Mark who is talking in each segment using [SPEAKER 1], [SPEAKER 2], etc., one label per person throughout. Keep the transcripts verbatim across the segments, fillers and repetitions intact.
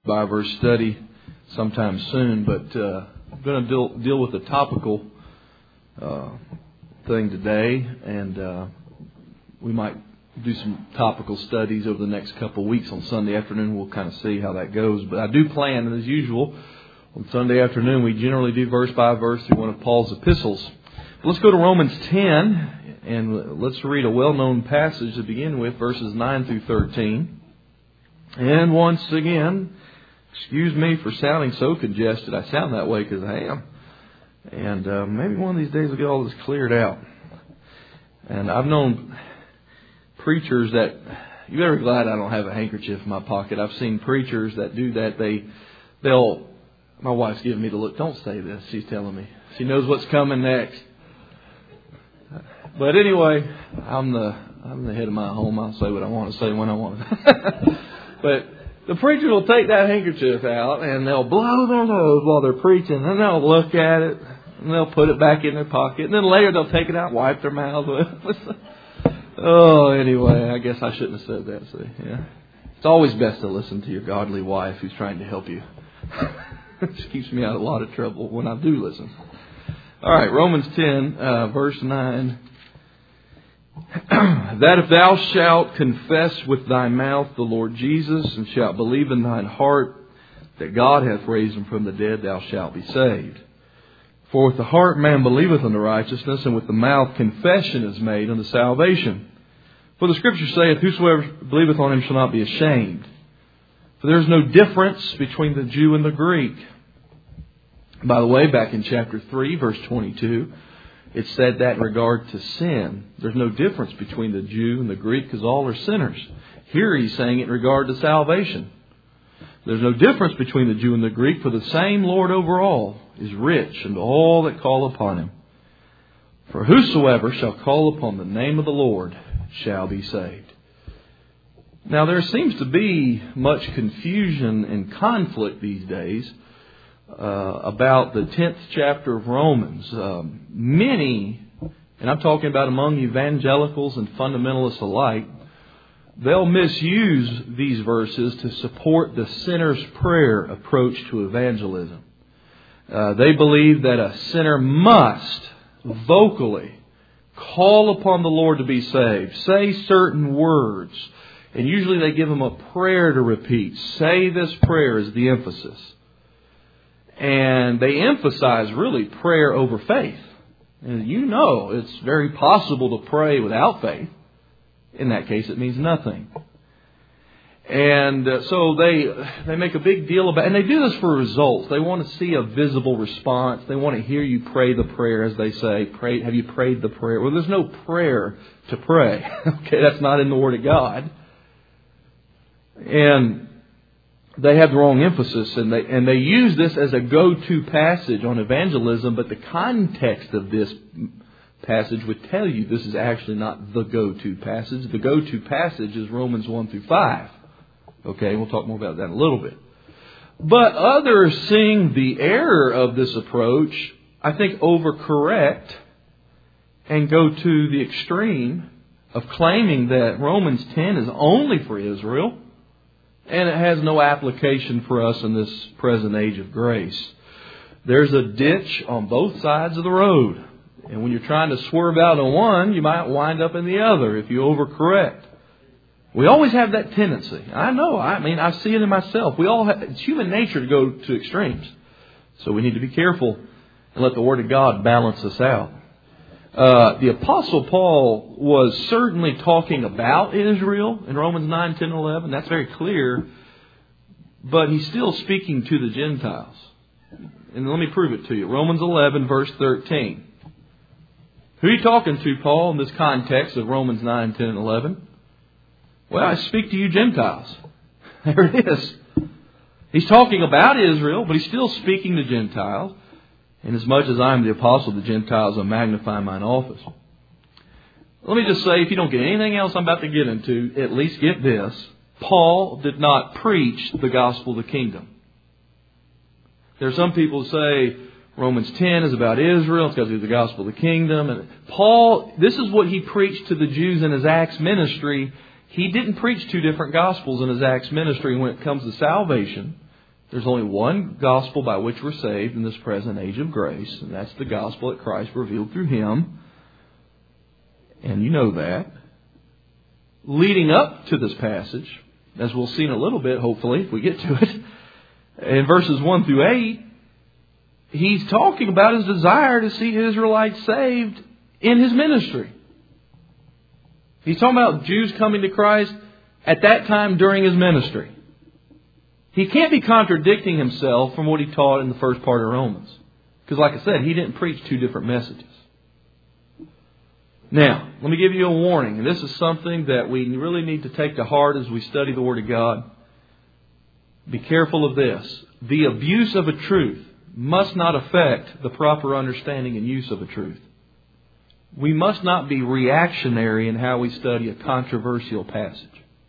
[SPEAKER 1] by verse study sometime soon, but uh, I'm going to deal, deal with a topical uh, thing today, and uh, we might do some topical studies over the next couple of weeks on Sunday afternoon. We'll kind of see how that goes, but I do plan, as usual, on Sunday afternoon we generally do verse by verse through one of Paul's epistles. Let's go to Romans ten, and let's read a well-known passage to begin with, verses nine through thirteen. And once again, excuse me for sounding so congested. I sound that way because I am. And uh, maybe one of these days we'll get all this cleared out. And I've known preachers that, you better be glad I don't have a handkerchief in my pocket. I've seen preachers that do that. They, they'll, my wife's giving me the look. Don't say this. She's telling me. She knows what's coming next. But anyway, I'm the I'm the head of my home. I'll say what I want to say when I want to. But the preacher will take that handkerchief out and they'll blow their nose while they're preaching, and they'll look at it and they'll put it back in their pocket, and then later they'll take it out and wipe their mouth with it. Oh, anyway, I guess I shouldn't have said that. See, yeah, it's always best to listen to your godly wife who's trying to help you. It keeps me out of a lot of trouble when I do listen. All right, Romans ten, uh, verse nine. That if thou shalt confess with thy mouth the Lord Jesus, and shalt believe in thine heart that God hath raised him from the dead, thou shalt be saved. For with the heart man believeth unto righteousness, and with the mouth confession is made unto salvation. For the Scripture saith, whosoever believeth on him shall not be ashamed. For there is no difference between the Jew and the Greek. By the way, back in chapter three, verse twenty-two, it said that in regard to sin. There's no difference between the Jew and the Greek because all are sinners. Here he's saying it in regard to salvation. There's no difference between the Jew and the Greek, for the same Lord over all is rich unto all that call upon him. For whosoever shall call upon the name of the Lord shall be saved. Now there seems to be much confusion and conflict these days Uh, about the tenth chapter of Romans. Um, many, and I'm talking about among evangelicals and fundamentalists alike, they'll misuse these verses to support the sinner's prayer approach to evangelism. Uh, they believe that a sinner must vocally call upon the Lord to be saved, say certain words, and usually they give them a prayer to repeat. Say this prayer is the emphasis. And they emphasize really prayer over faith. And you know it's very possible to pray without faith. In that case, it means nothing. And uh, so they they make a big deal about it. And they do this for results. They want to see a visible response. They want to hear you pray the prayer, as they say. Pray, have you prayed the prayer? Well, there's no prayer to pray. Okay, that's not in the Word of God. And they have the wrong emphasis, and they and they use this as a go-to passage on evangelism, but the context of this passage would tell you this is actually not the go-to passage. The go-to passage is Romans one through five. Okay, we'll talk more about that in a little bit. But others, seeing the error of this approach, I think overcorrect and go to the extreme of claiming that Romans ten is only for Israel, and it has no application for us in this present age of grace. There's a ditch on both sides of the road. And when you're trying to swerve out on one, you might wind up in the other if you overcorrect. We always have that tendency. I know. I mean, I see it in myself. We all have, it's human nature to go to extremes. So we need to be careful and let the Word of God balance us out. Uh, the Apostle Paul was certainly talking about Israel in Romans nine, ten, eleven. That's very clear. But he's still speaking to the Gentiles. And let me prove it to you. Romans eleven, verse thirteen. Who are you talking to, Paul, in this context of Romans nine, ten, and eleven? Well, I speak to you Gentiles. There it is. He's talking about Israel, but he's still speaking to Gentiles. Inasmuch as I am the apostle of the Gentiles, I magnify mine office. Let me just say, if you don't get anything else I'm about to get into, at least get this. Paul did not preach the gospel of the kingdom. There are some people who say Romans ten is about Israel, it's because it's the gospel of the kingdom. And Paul, this is what he preached to the Jews in his Acts ministry. He didn't preach two different gospels in his Acts ministry when it comes to salvation. There's only one gospel by which we're saved in this present age of grace, and that's the gospel that Christ revealed through Him. And you know that. Leading up to this passage, as we'll see in a little bit, hopefully, if we get to it, in verses one through eight, he's talking about his desire to see Israelites saved in his ministry. He's talking about Jews coming to Christ at that time during his ministry. He can't be contradicting himself from what he taught in the first part of Romans. Because like I said, he didn't preach two different messages. Now, let me give you a warning. And this is something that we really need to take to heart as we study the Word of God. Be careful of this. The abuse of a truth must not affect the proper understanding and use of a truth. We must not be reactionary in how we study a controversial passage.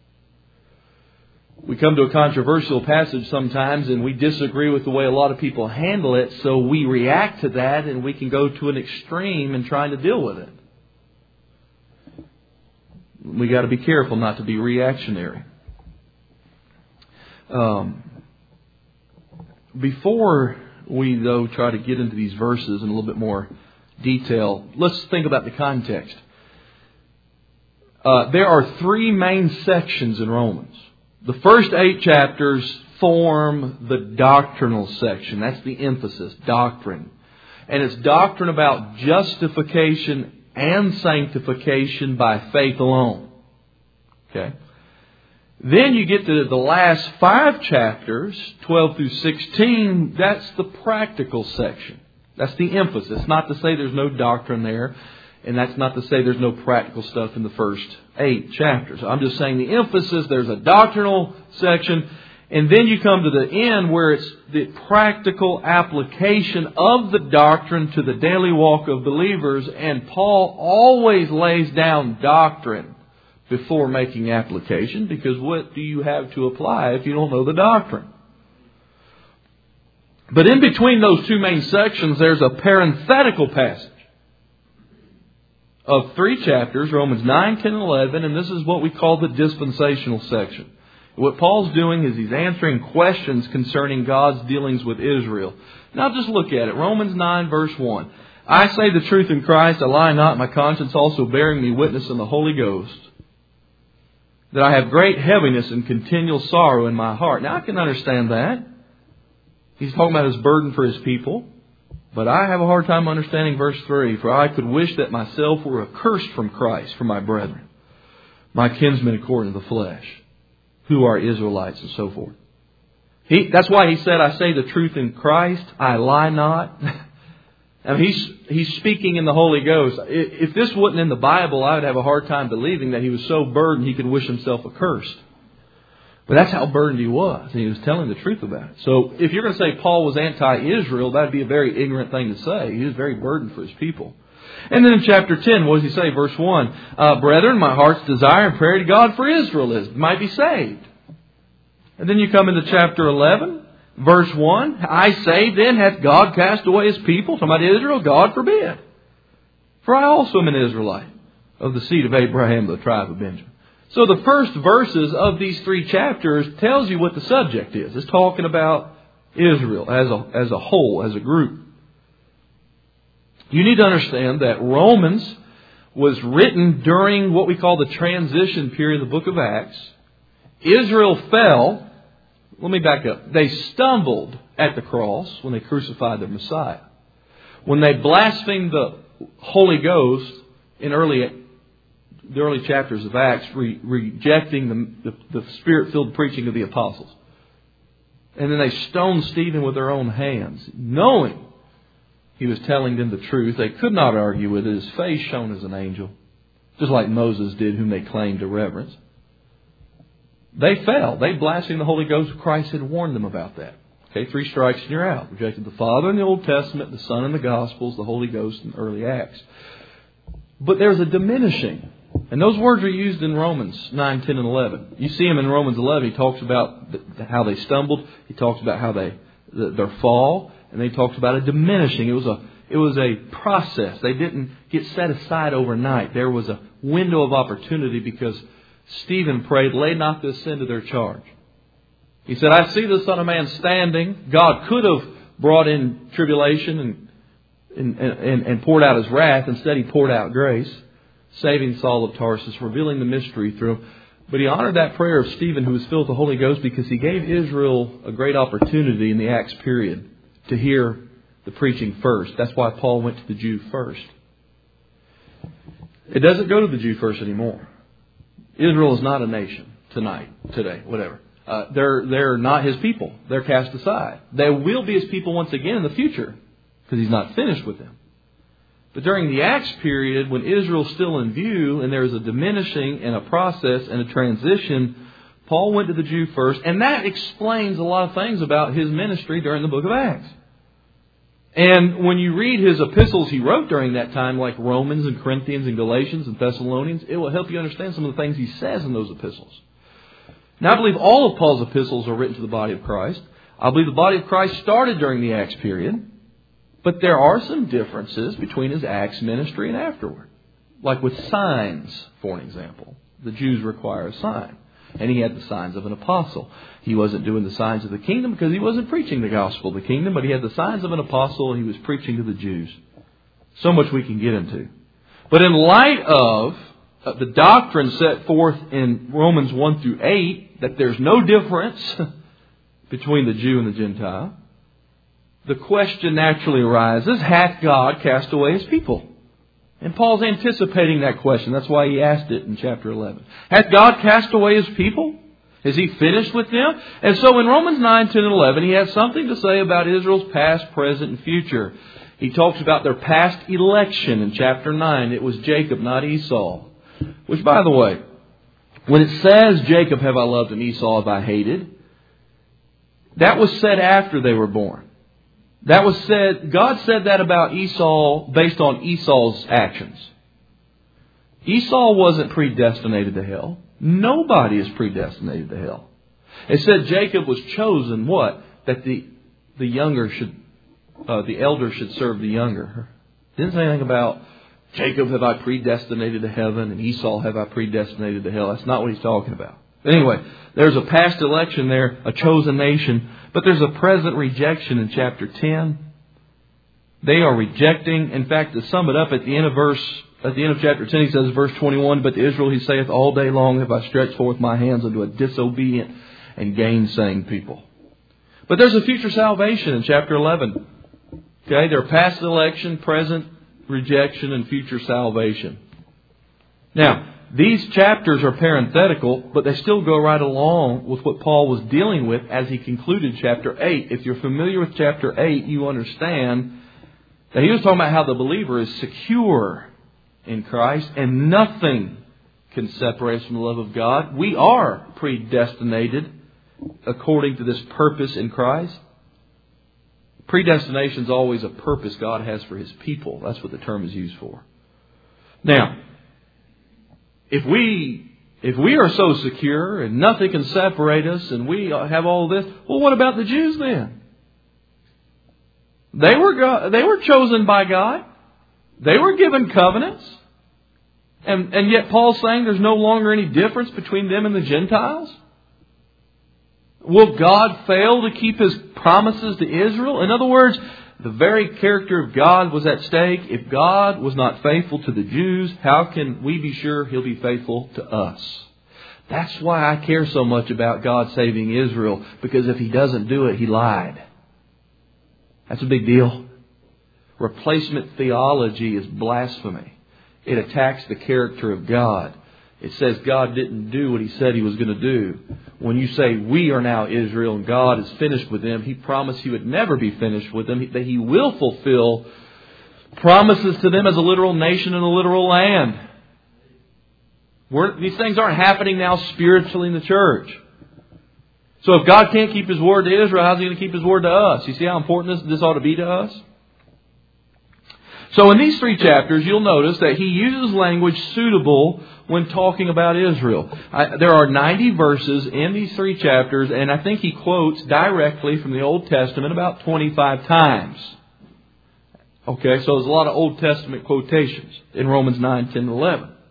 [SPEAKER 1] We come to a controversial passage sometimes and we disagree with the way a lot of people handle it, so we react to that and we can go to an extreme in trying to deal with it. We got to be careful not to be reactionary. Um, before we, though, try to get into these verses in a little bit more detail, let's think about the context. Uh, there are three main sections in Romans. The first eight chapters form the doctrinal section. That's the emphasis, doctrine. And it's doctrine about justification and sanctification by faith alone. Okay? Then you get to the last five chapters, twelve through sixteen, that's the practical section. That's the emphasis. Not to say there's no doctrine there, and that's not to say there's no practical stuff in the first eight chapters. I'm just saying the emphasis, there's a doctrinal section, and then you come to the end where it's the practical application of the doctrine to the daily walk of believers, and Paul always lays down doctrine before making application, because what do you have to apply if you don't know the doctrine? But in between those two main sections, there's a parenthetical passage of three chapters, Romans nine, ten, and eleven, and this is what we call the dispensational section. What Paul's doing is he's answering questions concerning God's dealings with Israel. Now just look at it. Romans nine, verse one. I say the truth in Christ, I lie not, my conscience also bearing me witness in the Holy Ghost, that I have great heaviness and continual sorrow in my heart. Now I can understand that. He's talking about his burden for his people. But I have a hard time understanding verse three. For I could wish that myself were accursed from Christ for my brethren, my kinsmen according to the flesh, who are Israelites and so forth. He, that's why he said, I say the truth in Christ, I lie not. And he's, he's speaking in the Holy Ghost. If this wasn't in the Bible, I would have a hard time believing that he was so burdened he could wish himself accursed. But that's how burdened he was. And he was telling the truth about it. So if you're going to say Paul was anti-Israel, that would be a very ignorant thing to say. He was very burdened for his people. And then in chapter ten, what does he say? Verse one, uh, Brethren, my heart's desire and prayer to God for Israel is, might be saved. And then you come into chapter eleven, verse one, I say then, hath God cast away his people? Talking about Israel, God forbid. For I also am an Israelite, of the seed of Abraham, the tribe of Benjamin. So the first verses of these three chapters tells you what the subject is. It's talking about Israel as a, as a whole, as a group. You need to understand that Romans was written during what we call the transition period of the book of Acts. Israel fell. Let me back up. They stumbled at the cross when they crucified their Messiah. When they blasphemed the Holy Ghost in early the early chapters of Acts, re- rejecting the, the, the Spirit-filled preaching of the apostles. And then they stoned Stephen with their own hands, knowing he was telling them the truth. They could not argue with it. His face shone as an angel, just like Moses did, whom they claimed to reverence. They fell. They blasphemed the Holy Ghost. Christ had warned them about that. Okay, three strikes and you're out. Rejected the Father in the Old Testament, the Son in the Gospels, the Holy Ghost in early Acts. But there's a diminishing. And those words are used in Romans nine, ten, and eleven. You see them in Romans eleven. He talks about how they stumbled. He talks about how they their fall. And then he talks about a diminishing. It was a it was a process. They didn't get set aside overnight. There was a window of opportunity because Stephen prayed, lay not this sin to their charge. He said, I see the Son of Man standing. God could have brought in tribulation and, and, and, and poured out His wrath. Instead, He poured out grace, saving Saul of Tarsus, revealing the mystery through him. But He honored that prayer of Stephen, who was filled with the Holy Ghost, because he gave Israel a great opportunity in the Acts period to hear the preaching first. That's why Paul went to the Jew first. It doesn't go to the Jew first anymore. Israel is not a nation tonight, today, whatever. Uh, they're they're not His people. They're cast aside. They will be His people once again in the future, because He's not finished with them. But during the Acts period, when Israel's still in view and there's a diminishing and a process and a transition, Paul went to the Jew first, and that explains a lot of things about his ministry during the book of Acts. And when you read his epistles he wrote during that time, like Romans and Corinthians and Galatians and Thessalonians, it will help you understand some of the things he says in those epistles. Now, I believe all of Paul's epistles are written to the body of Christ. I believe the body of Christ started during the Acts period. But there are some differences between his Acts ministry and afterward. Like with signs, for an example. The Jews require a sign. And he had the signs of an apostle. He wasn't doing the signs of the kingdom because he wasn't preaching the gospel of the kingdom, but he had the signs of an apostle and he was preaching to the Jews. So much we can get into. But in light of the doctrine set forth in Romans one through eight, that there's no difference between the Jew and the Gentile, the question naturally arises, hath God cast away His people? And Paul's anticipating that question. That's why he asked it in chapter eleven. Hath God cast away His people? Is He finished with them? And so in Romans nine, ten, and eleven, he has something to say about Israel's past, present, and future. He talks about their past election in chapter nine. It was Jacob, not Esau. Which, by the way, when it says, Jacob have I loved and Esau have I hated, that was said after they were born. That was said, God said that about Esau based on Esau's actions. Esau wasn't predestinated to hell. Nobody is predestinated to hell. It said Jacob was chosen, what? That the the younger should, uh, the elder should serve the younger. It didn't say anything about Jacob have I predestinated to heaven and Esau have I predestinated to hell. That's not what he's talking about. Anyway, there's a past election there, a chosen nation. But there's a present rejection in chapter ten. They are rejecting. In fact, to sum it up, at the end of verse, at the end of chapter ten, he says, verse twenty-one, but to Israel he saith, all day long have I stretched forth my hands unto a disobedient and gainsaying people. But there's a future salvation in chapter eleven. Okay, their past election, present rejection, and future salvation. Now, these chapters are parenthetical, but they still go right along with what Paul was dealing with as he concluded chapter eight. If you're familiar with chapter eight, you understand that he was talking about how the believer is secure in Christ and nothing can separate us from the love of God. We are predestinated according to this purpose in Christ. Predestination is always a purpose God has for His people. That's what the term is used for. Now, If we if we are so secure and nothing can separate us and we have all this, well, what about the Jews then? They were God, they were chosen by God. They were given covenants. And, and yet Paul's saying there's no longer any difference between them and the Gentiles. Will God fail to keep His promises to Israel? In other words, the very character of God was at stake. If God was not faithful to the Jews, how can we be sure He'll be faithful to us? That's why I care so much about God saving Israel. Because if He doesn't do it, He lied. That's a big deal. Replacement theology is blasphemy. It attacks the character of God. It says God didn't do what He said He was going to do. When you say we are now Israel and God is finished with them, He promised He would never be finished with them. That He will fulfill promises to them as a literal nation and a literal land. We're, these things aren't happening now spiritually in the church. So if God can't keep His word to Israel, how's He going to keep His word to us? You see how important this, this ought to be to us? So in these three chapters, you'll notice that he uses language suitable when talking about Israel. I, there are ninety verses in these three chapters, and I think he quotes directly from the Old Testament about twenty-five times. Okay, so there's a lot of Old Testament quotations in Romans nine, ten, and eleven.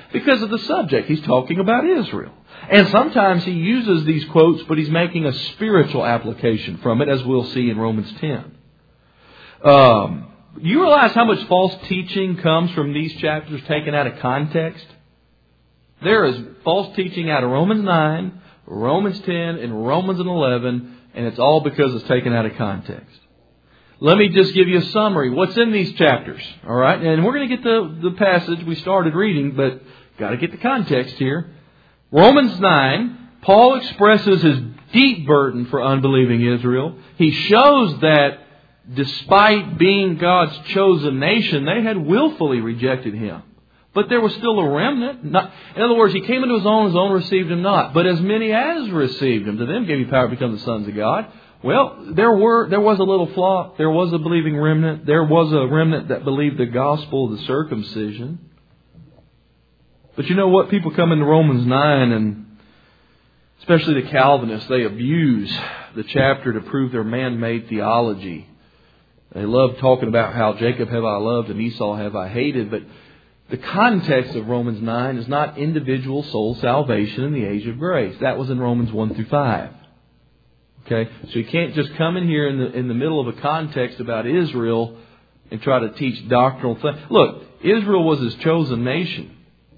[SPEAKER 1] Because of the subject. He's talking about Israel. And sometimes he uses these quotes, but he's making a spiritual application from it, as we'll see in Romans ten. Um, you realize how much false teaching comes from these chapters taken out of context? There is false teaching out of Romans nine, Romans ten, and Romans eleven, and it's all because it's taken out of context. Let me just give you a summary. What's in these chapters? All right, and we're going to get the, the passage we started reading, but got to get the context here. Romans nine, Paul expresses his deep burden for unbelieving Israel. He shows that despite being God's chosen nation, they had willfully rejected Him. But there was still a remnant. Not, in other words, He came into His own, His own received Him not. But as many as received Him, to them gave He power to become the sons of God. Well, there were there was a little flock. There was a believing remnant. There was a remnant that believed the gospel of the circumcision. But you know what? People come into Romans nine, and especially the Calvinists, they abuse the chapter to prove their man-made theology. They love talking about how Jacob have I loved and Esau have I hated. But the context of Romans nine is not individual soul salvation in the age of grace. That was in Romans one through five. Okay? So you can't just come in here in the, in the middle of a context about Israel and try to teach doctrinal things. Look, Israel was His chosen nation.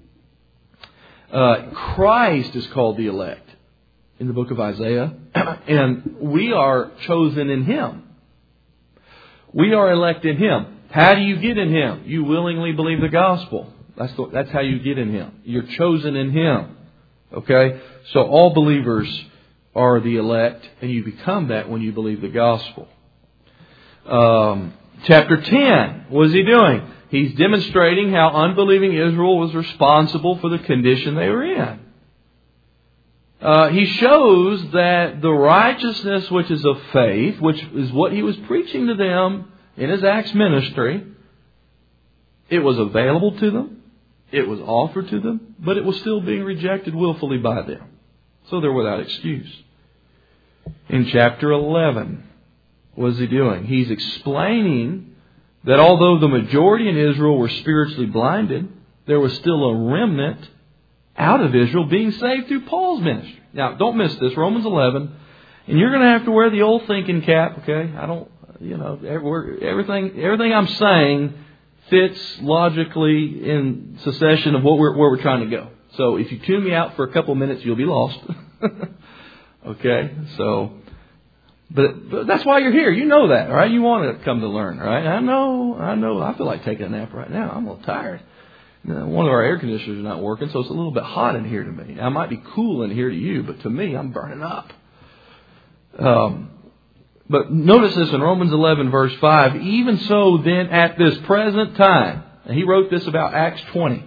[SPEAKER 1] Uh, Christ is called the elect in the book of Isaiah. And we are chosen in Him. We are elect in Him. How do you get in Him? You willingly believe the gospel. That's the, that's how you get in Him. You're chosen in Him. Okay? So all believers are the elect, and you become that when you believe the gospel. Um, chapter ten, what is he doing? He's demonstrating how unbelieving Israel was responsible for the condition they were in. Uh, he shows that the righteousness which is of faith, which is what he was preaching to them in his Acts ministry, it was available to them, it was offered to them, but it was still being rejected willfully by them. So they're without excuse. In chapter eleven, what is he doing? He's explaining that although the majority in Israel were spiritually blinded, there was still a remnant out of Israel being saved through Paul's ministry. Now, don't miss this. Romans eleven. And you're going to have to wear the old thinking cap, okay? I don't, you know, everything everything I'm saying fits logically in succession of what we're, where we're trying to go. So if you tune me out for a couple minutes, you'll be lost. Okay? So, but, but that's why you're here. You know that, right? You want to come to learn, right? I know, I know. I feel like taking a nap right now. I'm a little tired. One of our air conditioners is not working, so it's a little bit hot in here to me. I might be cool in here to you, but to me, I'm burning up. Um, but notice this in Romans eleven, verse five. Even so, then, at this present time, and he wrote this about Acts twenty.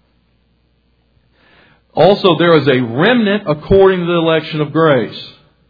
[SPEAKER 1] Also, there is a remnant according to the election of grace.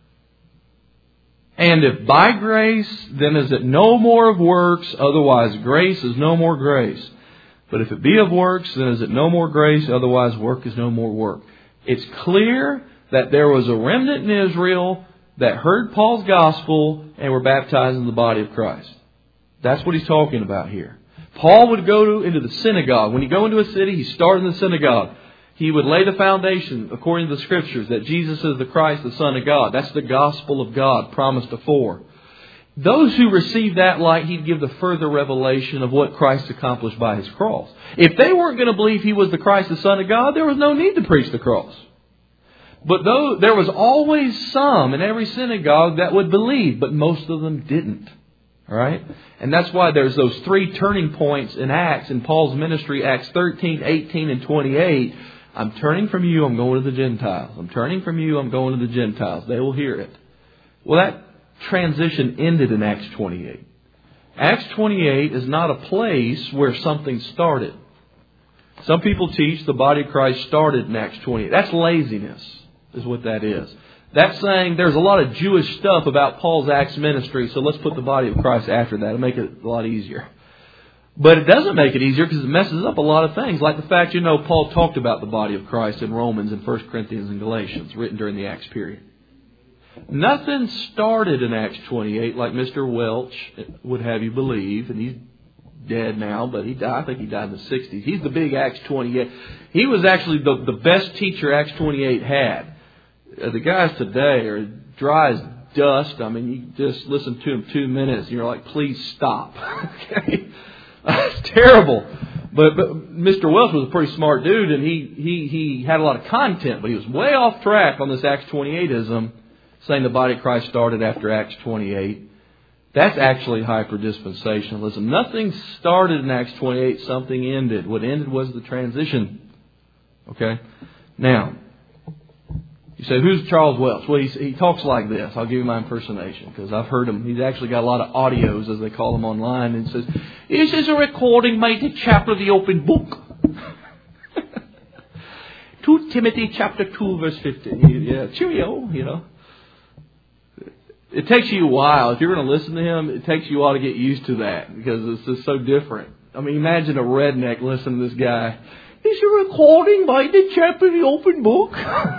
[SPEAKER 1] And if by grace, then is it no more of works, otherwise grace is no more grace. But if it be of works, then is it no more grace, otherwise work is no more work. It's clear that there was a remnant in Israel that heard Paul's gospel and were baptized in the body of Christ. That's what he's talking about here. Paul would go to, into the synagogue. When you go into a city, he started in the synagogue. He would lay the foundation, according to the Scriptures, that Jesus is the Christ, the Son of God. That's the gospel of God promised afore. Those who received that light, he'd give the further revelation of what Christ accomplished by His cross. If they weren't going to believe He was the Christ, the Son of God, there was no need to preach the cross. But though there was always some in every synagogue that would believe, but most of them didn't. All right? And that's why there's those three turning points in Acts, in Paul's ministry, Acts thirteen, eighteen, and twenty-eight. I'm turning from you, I'm going to the Gentiles. I'm turning from you, I'm going to the Gentiles. They will hear it. Well, that transition ended in Acts twenty-eight. Acts twenty-eight is not a place where something started. Some people teach the body of Christ started in Acts twenty-eight. That's laziness, is what that is. That's saying there's a lot of Jewish stuff about Paul's Acts ministry, so let's put the body of Christ after that and make it a lot easier. But it doesn't make it easier because it messes up a lot of things. Like the fact, you know, Paul talked about the body of Christ in Romans and First Corinthians and Galatians, written during the Acts period. Nothing started in Acts twenty-eight like Mister Welch would have you believe, and he's dead now, but he died. I think he died in the sixties. He's the big Acts twenty-eight. He was actually the, the best teacher Acts twenty-eight had. Uh, the guys today are dry as dust. I mean, you just listen to him two minutes and you're like, please stop. Okay? It's terrible. But, but Mister Welch was a pretty smart dude, and he, he, he had a lot of content, but he was way off track on this Acts twenty-eight-ism, saying the body of Christ started after Acts twenty-eight. That's actually hyper-dispensationalism. Nothing started in Acts twenty-eight, something ended. What ended was the transition. Okay? Now, you say, who's Charles Welch? Well, he's, he talks like this. I'll give you my impersonation, because I've heard him. He's actually got a lot of audios, as they call them, online. And says, this is a recording made in chapter of the open book. Second Timothy chapter two, verse fifteen. Yeah, cheerio, you know. It takes you a while. If you're going to listen to him, it takes you a while to get used to that, because it's just so different. I mean, imagine a redneck listening to this guy. This is a recording made in chapter of the open book.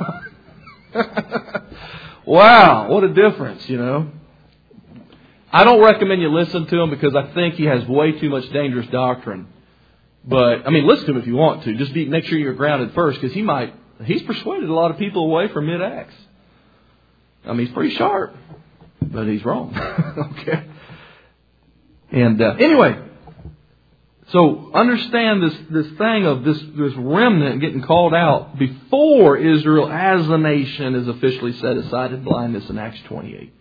[SPEAKER 1] Wow, what a difference, you know. I don't recommend you listen to him, because I think he has way too much dangerous doctrine. But, I mean, listen to him if you want to. Just be, make sure you're grounded first, because he might, he's persuaded a lot of people away from mid-Acts. I mean, he's pretty sharp, but he's wrong. Okay. And uh, anyway, so understand this, this thing of this, this remnant getting called out before Israel as a nation is officially set aside in blindness in Acts twenty-eight.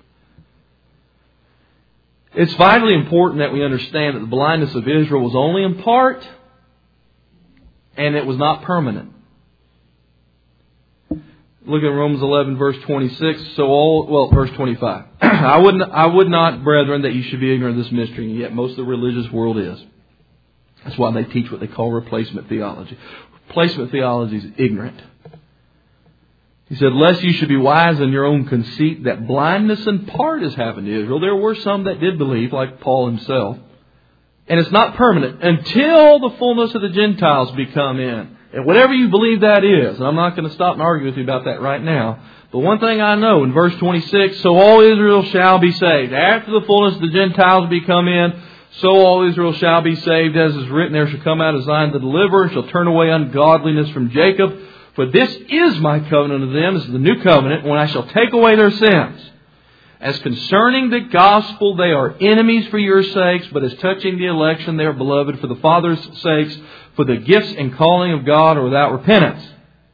[SPEAKER 1] It's vitally important that we understand that the blindness of Israel was only in part, and it was not permanent. Look at Romans eleven, verse twenty-six. So all, well, verse twenty-five. I would not, I would not, brethren, that you should be ignorant of this mystery, and yet most of the religious world is. That's why they teach what they call replacement theology. Replacement theology is ignorant. He said, lest you should be wise in your own conceit, that blindness in part has happened to Israel. There were some that did believe, like Paul himself. And it's not permanent until the fullness of the Gentiles be come in. And whatever you believe that is, and I'm not going to stop and argue with you about that right now. But one thing I know in verse twenty-six, so all Israel shall be saved. After the fullness of the Gentiles be come in, so all Israel shall be saved. As is written, there shall come out of Zion the deliverer, and shall turn away ungodliness from Jacob. For this is my covenant of them, this is the new covenant, when I shall take away their sins. As concerning the gospel, they are enemies for your sakes, but as touching the election, they are beloved for the Father's sakes, for the gifts and calling of God are without repentance.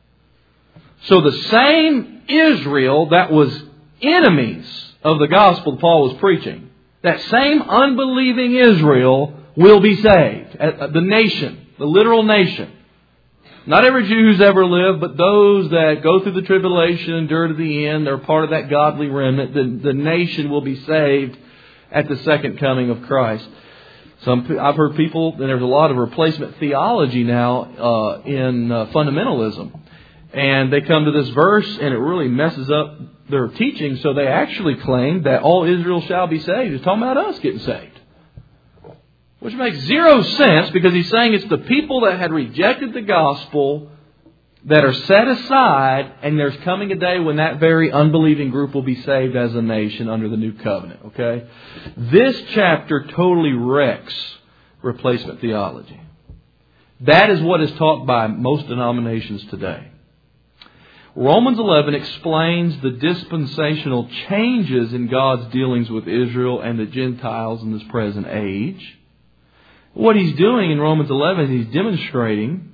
[SPEAKER 1] So the same Israel that was enemies of the gospel that Paul was preaching, that same unbelieving Israel will be saved. The nation, the literal nation. Not every Jew who's ever lived, but those that go through the tribulation, endure to the end, they're part of that godly remnant. The, the nation will be saved at the second coming of Christ. Some I've heard people, and there's a lot of replacement theology now uh, in uh, fundamentalism. And they come to this verse, and it really messes up their teaching. So they actually claim that all Israel shall be saved. It's talking about us getting saved. Which makes zero sense, because he's saying it's the people that had rejected the gospel that are set aside, and there's coming a day when that very unbelieving group will be saved as a nation under the new covenant. Okay? This chapter totally wrecks replacement theology. That is what is taught by most denominations today. Romans eleven explains the dispensational changes in God's dealings with Israel and the Gentiles in this present age. What he's doing in Romans eleven, he's demonstrating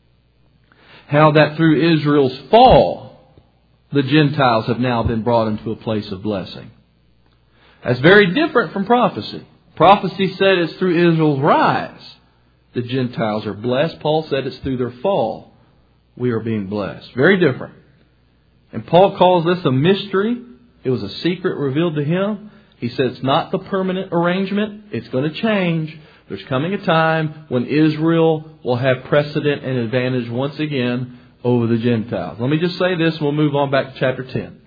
[SPEAKER 1] how that through Israel's fall, the Gentiles have now been brought into a place of blessing. That's very different from prophecy. Prophecy said it's through Israel's rise the Gentiles are blessed. Paul said it's through their fall we are being blessed. Very different. And Paul calls this a mystery. It was a secret revealed to him. He said it's not the permanent arrangement. It's going to change. There's coming a time when Israel will have precedent and advantage once again over the Gentiles. Let me just say this and we'll move on back to chapter ten.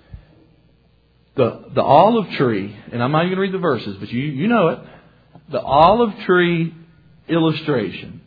[SPEAKER 1] The, the olive tree, and I'm not even going to read the verses, but you, you know it. The olive tree illustration.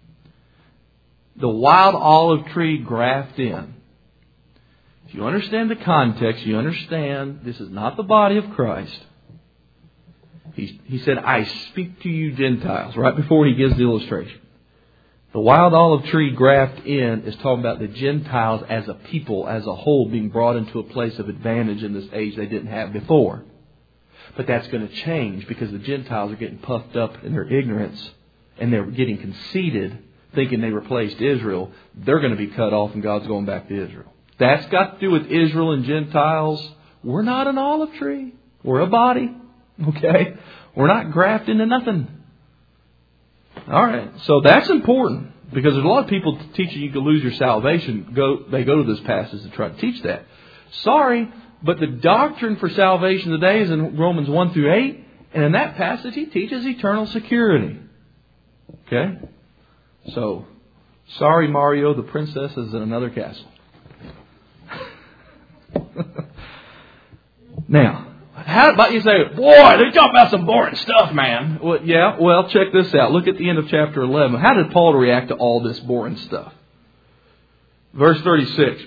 [SPEAKER 1] The wild olive tree graft in. If you understand the context, you understand this is not the body of Christ. He, he said, I speak to you Gentiles, right before he gives the illustration. The wild olive tree graft in is talking about the Gentiles as a people, as a whole, being brought into a place of advantage in this age they didn't have before. But that's going to change because the Gentiles are getting puffed up in their ignorance and they're getting conceited, thinking they replaced Israel. They're going to be cut off and God's going back to Israel. That's got to do with Israel and Gentiles. We're not an olive tree. We're a body. Okay? We're not grafted into nothing. All right. So that's important because there's a lot of people teaching you can lose your salvation. Go, they go to this passage to try to teach that. Sorry, but the doctrine for salvation today is in Romans one through eight. And in that passage, he teaches eternal security. Okay? So, sorry, Mario, the princess is in another castle. Now, how about you say, boy, they talk about some boring stuff, man. Well, yeah, well, check this out. Look at the end of chapter eleven. How did Paul react to all this boring stuff? Verse thirty-six.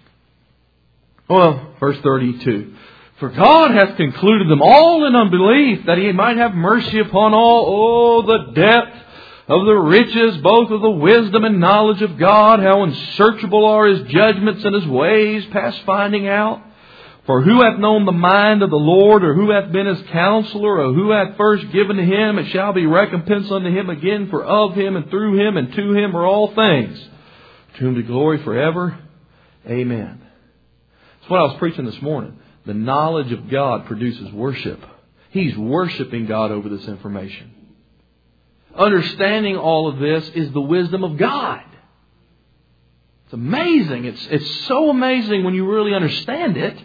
[SPEAKER 1] Well, verse thirty-two. For God hath concluded them all in unbelief, that he might have mercy upon all. Oh, the depth of the riches, both of the wisdom and knowledge of God. How unsearchable are his judgments and his ways, past finding out. For who hath known the mind of the Lord, or who hath been his counselor, or who hath first given to him, it shall be recompensed unto him again, for of him and through him and to him are all things. To whom be glory forever. Amen. That's what I was preaching this morning. The knowledge of God produces worship. He's worshiping God over this information. Understanding all of this is the wisdom of God. It's amazing. It's, it's so amazing when you really understand it.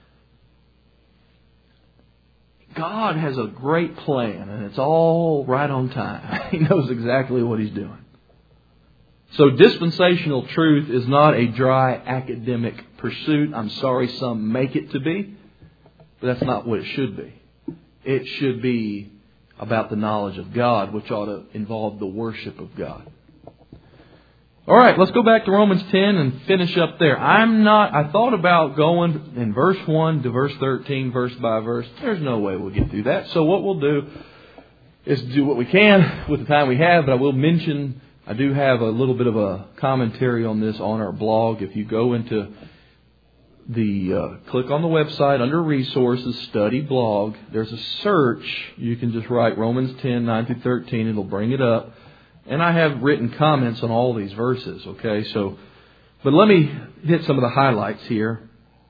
[SPEAKER 1] God has a great plan, and it's all right on time. He knows exactly what He's doing. So dispensational truth is not a dry academic pursuit. I'm sorry some make it to be, but that's not what it should be. It should be about the knowledge of God, which ought to involve the worship of God. All right, let's go back to Romans ten and finish up there. I'm not, I thought about going in verse one to verse thirteen, verse by verse. There's no way we'll get through that. So what we'll do is do what we can with the time we have, but I will mention, I do have a little bit of a commentary on this on our blog. If you go into the, uh, click on the website under resources, study blog, there's a search. You can just write Romans ten, nine through thirteen. It'll bring it up. And I have written comments on all these verses, okay? So, but let me hit some of the highlights here.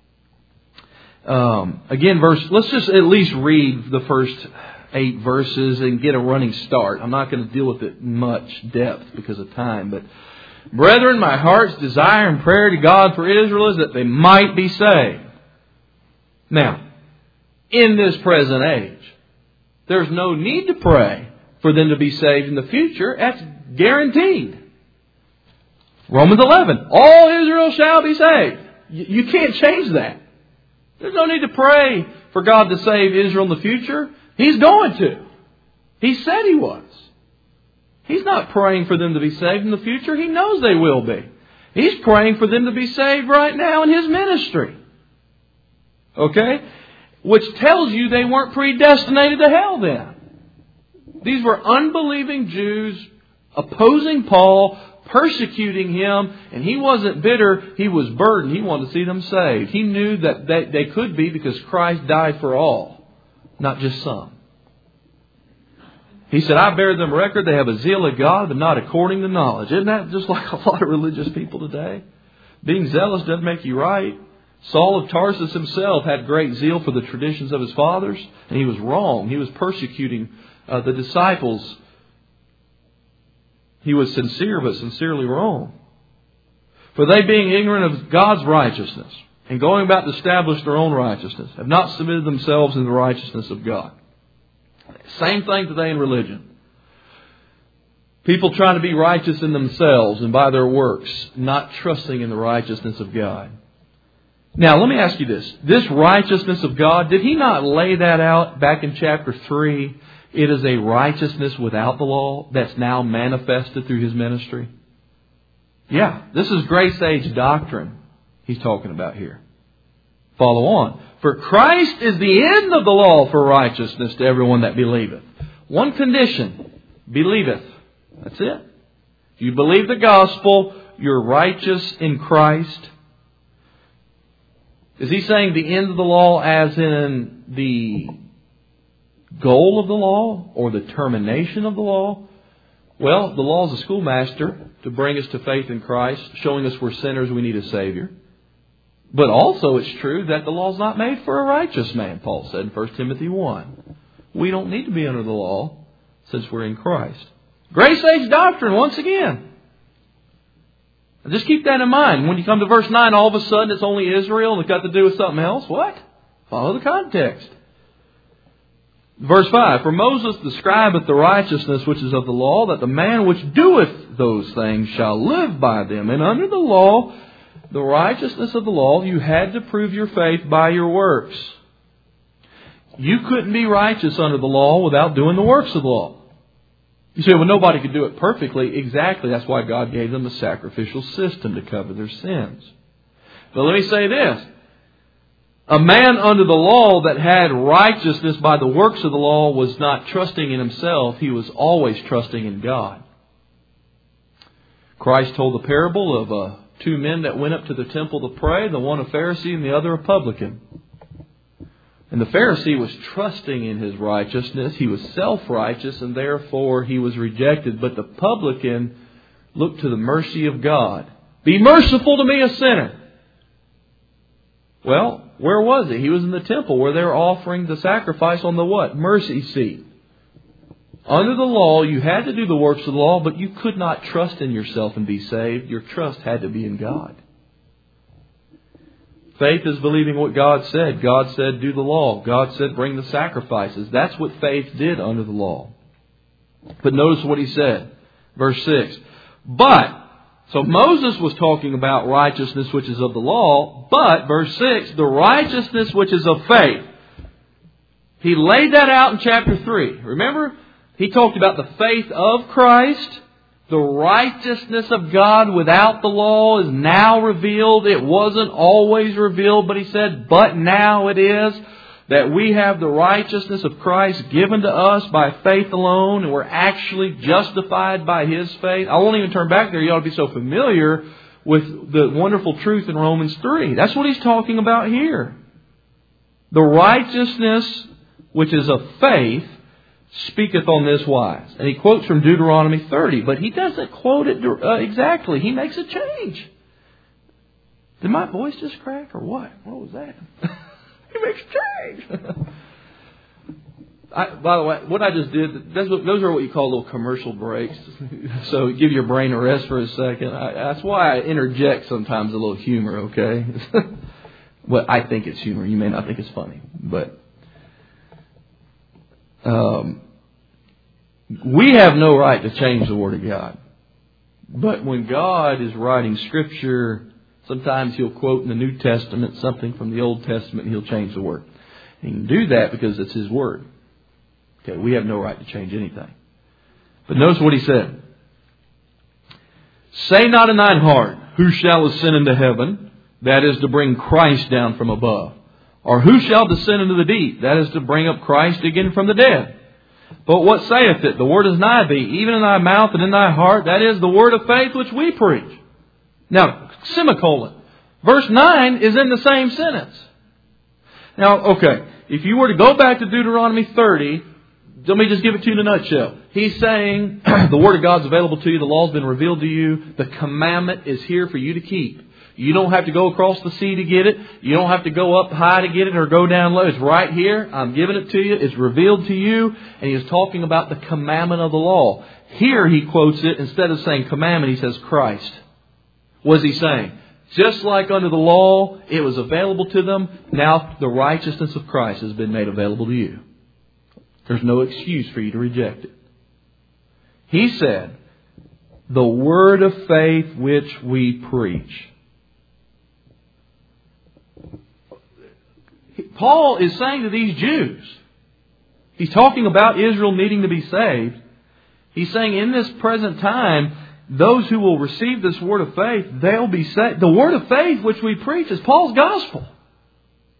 [SPEAKER 1] Um, again, verse. Let's just at least read the first eight verses and get a running start. I'm not going to deal with it in much depth because of time. But, brethren, my heart's desire and prayer to God for Israel is that they might be saved. Now, in this present age, there's no need to pray for them to be saved in the future. That's guaranteed. Romans eleven. All Israel shall be saved. You can't change that. There's no need to pray for God to save Israel in the future. He's going to. He said He was. He's not praying for them to be saved in the future. He knows they will be. He's praying for them to be saved right now in His ministry. Okay? Which tells you they weren't predestinated to hell then. These were unbelieving Jews opposing Paul, persecuting him, and he wasn't bitter, he was burdened. He wanted to see them saved. He knew that they, they could be because Christ died for all, not just some. He said, I bear them record, they have a zeal of God, but not according to knowledge. Isn't that just like a lot of religious people today? Being zealous doesn't make you right. Saul of Tarsus himself had great zeal for the traditions of his fathers, and he was wrong. He was persecuting Uh, the disciples. He was sincere, but sincerely wrong. For they, being ignorant of God's righteousness and going about to establish their own righteousness, have not submitted themselves in the righteousness of God. Same thing today in religion. People trying to be righteous in themselves and by their works, not trusting in the righteousness of God. Now, let me ask you this. This righteousness of God, did He not lay that out back in chapter three? It is a righteousness without the law that's now manifested through His ministry. Yeah, this is grace age doctrine He's talking about here. Follow on. For Christ is the end of the law for righteousness to everyone that believeth. One condition, believeth. That's it. If you believe the gospel, you're righteous in Christ. Is he saying the end of the law as in the goal of the law or the termination of the law? Well, the law is a schoolmaster to bring us to faith in Christ, showing us we're sinners, we need a Savior. But also it's true that the law is not made for a righteous man, Paul said in First Timothy one. We don't need to be under the law since we're in Christ. Grace age doctrine, once again. Just keep that in mind. When you come to verse nine, all of a sudden it's only Israel and it's got to do with something else. What? Follow the context. Verse five, For Moses describeth the righteousness which is of the law, that the man which doeth those things shall live by them. And under the law, the righteousness of the law, you had to prove your faith by your works. You couldn't be righteous under the law without doing the works of the law. You say, well, nobody could do it perfectly. Exactly. That's why God gave them a sacrificial system to cover their sins. But let me say this. A man under the law that had righteousness by the works of the law was not trusting in himself. He was always trusting in God. Christ told the parable of uh, two men that went up to the temple to pray, the one a Pharisee and the other a publican. And the Pharisee was trusting in his righteousness. He was self-righteous and therefore he was rejected. But the publican looked to the mercy of God. Be merciful to me, a sinner. Well, where was he? He was in the temple where they were offering the sacrifice on the what? Mercy seat. Under the law, you had to do the works of the law, but you could not trust in yourself and be saved. Your trust had to be in God. Faith is believing what God said. God said, do the law. God said, bring the sacrifices. That's what faith did under the law. But notice what he said. Verse six. But, so Moses was talking about righteousness which is of the law. But, verse six, the righteousness which is of faith. He laid that out in chapter three. Remember? He talked about the faith of Christ. The righteousness of God without the law is now revealed. It wasn't always revealed, but he said, but now it is. That we have the righteousness of Christ given to us by faith alone, and we're actually justified by His faith. I won't even turn back there. You ought to be so familiar with the wonderful truth in Romans three. That's what he's talking about here. The righteousness which is of faith speaketh on this wise. And he quotes from Deuteronomy thirty, but he doesn't quote it uh, exactly. He makes a change. Did my voice just crack or what? What was that? He makes a change. I, by the way, what I just did, those, those are what you call little commercial breaks. So give your brain a rest for a second. I, that's why I interject sometimes a little humor, okay? Well, I think it's humor. You may not think it's funny, but Um, we have no right to change the Word of God. But when God is writing Scripture, sometimes He'll quote in the New Testament something from the Old Testament and He'll change the Word. He can do that because it's His Word. Okay, we have no right to change anything. But notice what He said. Say not in thine heart, who shall ascend into heaven? That is to bring Christ down from above. Or who shall descend into the deep? That is to bring up Christ again from the dead. But what saith it? The word is nigh thee, even in thy mouth and in thy heart. That is the word of faith which we preach. Now, semicolon. Verse nine is in the same sentence. Now, okay, if you were to go back to Deuteronomy thirty, let me just give it to you in a nutshell. He's saying the word of God's available to you. The law's been revealed to you. The commandment is here for you to keep. You don't have to go across the sea to get it. You don't have to go up high to get it or go down low. It's right here. I'm giving it to you. It's revealed to you. And He's talking about the commandment of the law. Here He quotes it. Instead of saying commandment, He says Christ. What is He saying? Just like under the law, it was available to them. Now the righteousness of Christ has been made available to you. There's no excuse for you to reject it. He said, the word of faith which we preach. Paul is saying to these Jews, he's talking about Israel needing to be saved. He's saying in this present time, those who will receive this word of faith, they'll be saved. The word of faith which we preach is Paul's gospel.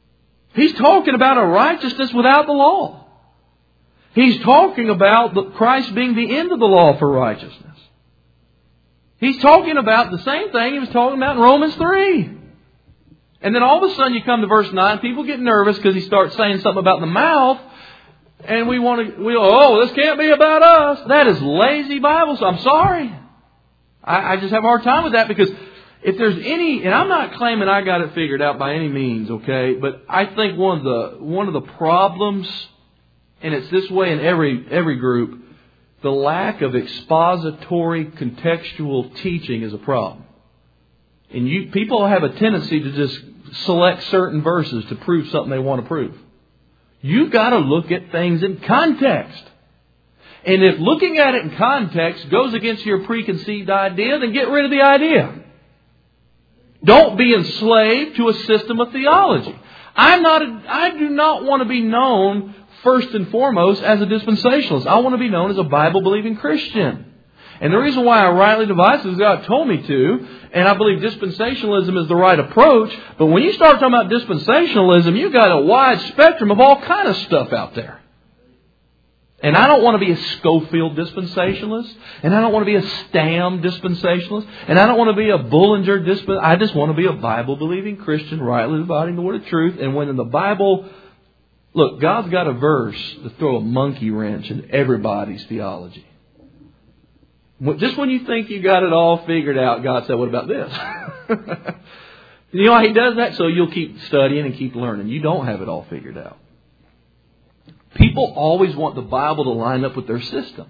[SPEAKER 1] He's talking about a righteousness without the law. He's talking about the Christ being the end of the law for righteousness. He's talking about the same thing he was talking about in Romans three. And then all of a sudden you come to verse nine, people get nervous because he starts saying something about the mouth. And we want to, we oh, this can't be about us. That is lazy Bible. So I'm sorry. I, I just have a hard time with that, because if there's any, and I'm not claiming I got it figured out by any means, okay, but I think one of the one of the problems, and it's this way in every every group, the lack of expository contextual teaching is a problem. And you people have a tendency to just select certain verses to prove something they want to prove. You've got to look at things in context. And if looking at it in context goes against your preconceived idea, then get rid of the idea. Don't be enslaved to a system of theology. I'm not a, I do not want to be known first and foremost as a dispensationalist. I want to be known as a Bible-believing Christian. And the reason why I rightly divide is God told me to, and I believe dispensationalism is the right approach. But when you start talking about dispensationalism, you've got a wide spectrum of all kind of stuff out there. And I don't want to be a Schofield dispensationalist. And I don't want to be a Stam dispensationalist. And I don't want to be a Bullinger dispensationalist. I just want to be a Bible-believing Christian, rightly dividing the word of truth. And when in the Bible, look, God's got a verse to throw a monkey wrench in everybody's theology. Just when you think you got it all figured out, God said, what about this? You know why He does that? So you'll keep studying and keep learning. You don't have it all figured out. People always want the Bible to line up with their system.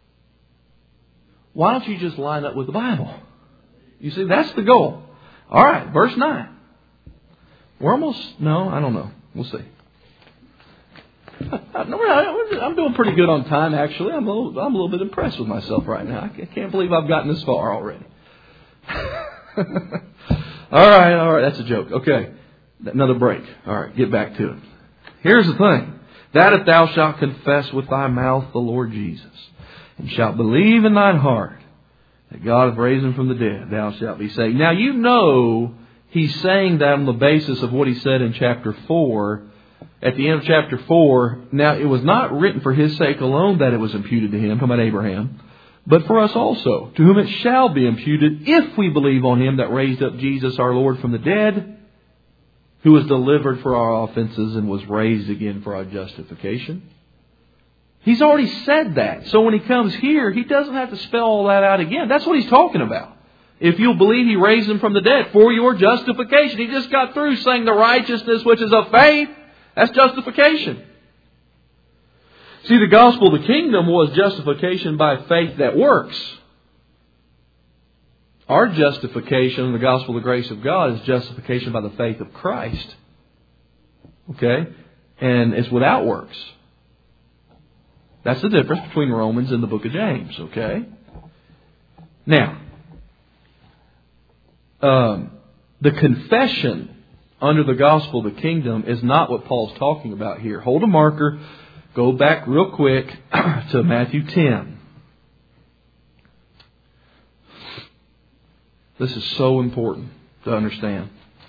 [SPEAKER 1] Why don't you just line up with the Bible? You see, that's the goal. All right, verse nine. We're almost, no, I don't know. We'll see. I'm doing pretty good on time, actually. I'm a little, I'm a little bit impressed with myself right now. I can't believe I've gotten this far already. all right, all right, that's a joke. Okay, another break. All right, get back to it. Here's the thing. That if thou shalt confess with thy mouth the Lord Jesus, and shalt believe in thine heart that God hath raised him from the dead, thou shalt be saved. Now you know he's saying that on the basis of what he said in chapter four. At the end of chapter four, now it was not written for his sake alone that it was imputed to him, talking about Abraham, but for us also, to whom it shall be imputed if we believe on him that raised up Jesus our Lord from the dead, who was delivered for our offenses and was raised again for our justification. He's already said that. So when he comes here, he doesn't have to spell all that out again. That's what he's talking about. If you'll believe he raised him from the dead for your justification. He just got through saying the righteousness which is of faith. That's justification. See, the gospel of the kingdom was justification by faith that works. Our justification in the gospel of the grace of God is justification by the faith of Christ. Okay? And it's without works. That's the difference between Romans and the book of James. Okay? Now, um, the confession under the gospel of the kingdom is not what Paul's talking about here. Hold a marker. Go back real quick to Matthew ten. This is so important to understand.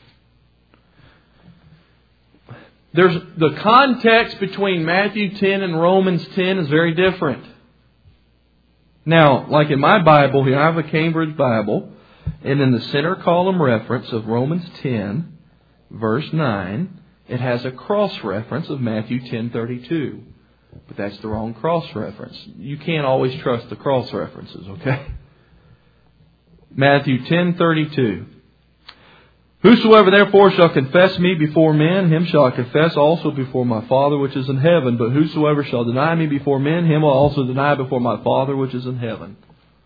[SPEAKER 1] There's the context between Matthew ten and Romans ten is very different. Now, like in my Bible here, I have a Cambridge Bible, and in the center column reference of Romans ten, verse nine, it has a cross-reference of Matthew ten thirty-two. But that's the wrong cross-reference. You can't always trust the cross-references, okay? Matthew ten thirty-two. Whosoever therefore shall confess me before men, him shall I confess also before my Father which is in heaven. But whosoever shall deny me before men, him will also deny before my Father which is in heaven.